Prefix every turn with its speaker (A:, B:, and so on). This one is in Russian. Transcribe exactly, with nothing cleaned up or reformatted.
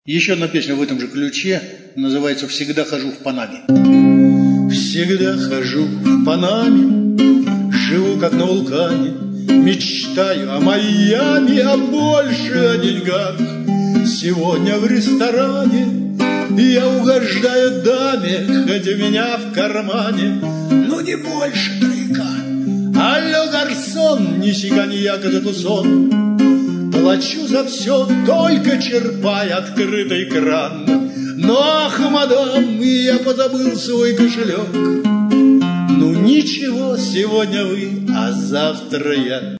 A: Еще одна песня в этом же ключе, называется «Всегда хожу в Панаме». Всегда хожу в Панаме, живу как на вулкане, мечтаю о Майами, а больше о деньгах. Сегодня в ресторане я угождаю даме, хоть у меня в кармане, ну не больше тройка. Алло, гарсон, неси коньяк, это тусон. Плачу за все, только черпай открытый кран. Но, ах, мадам, я позабыл свой кошелек. Ну ничего, сегодня вы, а завтра я.